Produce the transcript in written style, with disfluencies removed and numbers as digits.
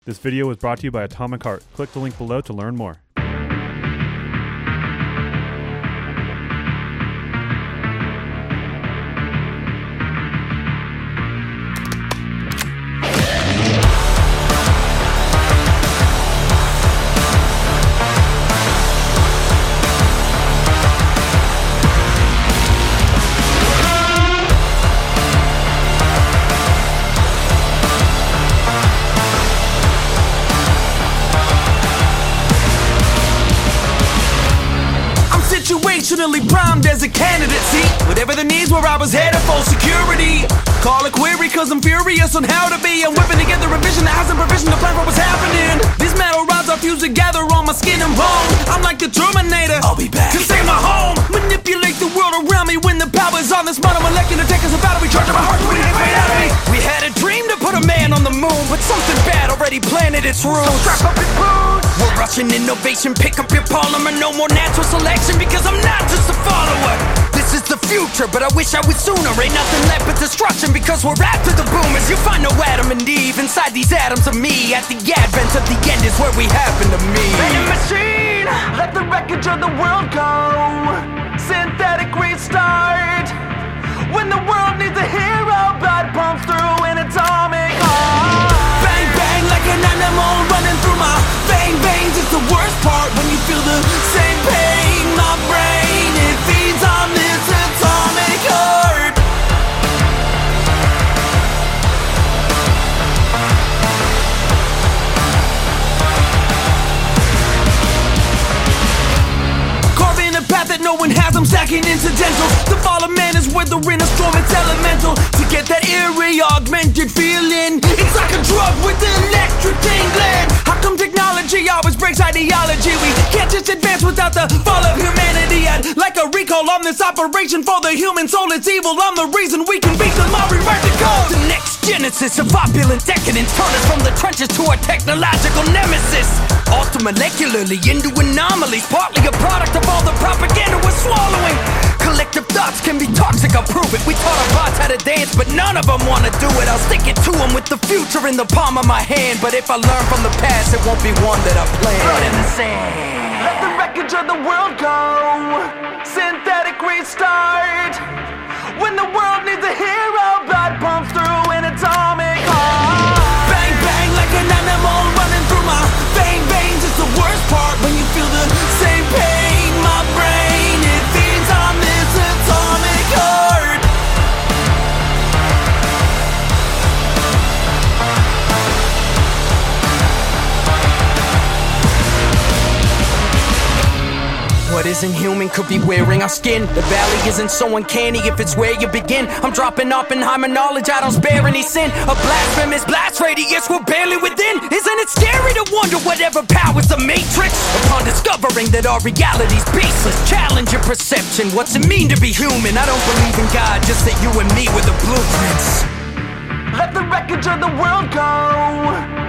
This video was brought to you by Atomic Heart. Click the link below to learn more. Situationally primed as a candidate, see whatever the needs where I was headed for security. Call a query cause I'm furious on how to be. I'm whipping together a vision that hasn't provision to plan for what's happening. These metal rods are fused together on my skin and bone. I'm like the Terminator, I'll be back to save my home. Manipulate the world around me when the power's on this monomolecular tech is about to recharge my heart when it hit right out of me. We had a dream to put a man on the moon, but something bad already planted its roots. So strap up his boots. We're rushing innovation, pick up your polymer, no more natural selection because I'm not just a follower. This is the future, but I wish I was sooner. Ain't nothing left but destruction because we're after the boomers. You find no Adam and Eve inside these atoms of me. At the advent of the end is where we happen to meet. Vending machine, let the wreckage of the world go. Synthetic restart. When the world needs a hero, blood pumps through an atomic heart. Bang bang like an animal running through my veins. It's the worst part when you feel the same pain. My brain, it feeds on this atomic heart. Carving a path that no one has, I'm stacking incidentals. The fall of man is withering a storm, it's elemental. To get that eerie, augmented feeling, it's like a drug with electric tingling. How come technology always breaks ideology? We can't just advance without the fall of humanity. I'd like a recall on this operation for the human soul. It's evil, I'm the reason we can beat them. I'll revert the code. The next genesis of opulent decadence, turn us from the trenches to our technological nemesis. Altered molecularly into anomalies, partly a product of all the propaganda we're swallowing. Collective thoughts can be toxic, I'll prove it. We taught our bots how to dance, but none of them wanna do it. I'll stick it to them with the future in the palm of my hand. But if I learn from the past, it won't be one that I plan. Blood in the sand. Let the wreckage of the world go. Synthetic restart. When the world needs a hero, blood pumps through an atomic heart. Bang bang like an animal running through my veins. It's the worst part when you feel the same pain. My brain, it feeds on this atomic heart. What isn't human could be wearing our skin. The valley isn't so uncanny if it's where you begin. I'm dropping Oppenheimer knowledge, I don't spare any sin. A blasphemous blast radius, we're barely within. Isn't it scary to wonder whatever powers the matrix? Upon discovering that our reality's baseless, challenge your perception. What's it mean to be human? I don't believe in God, just that you and me were the blueprints. Let the wreckage of the world go.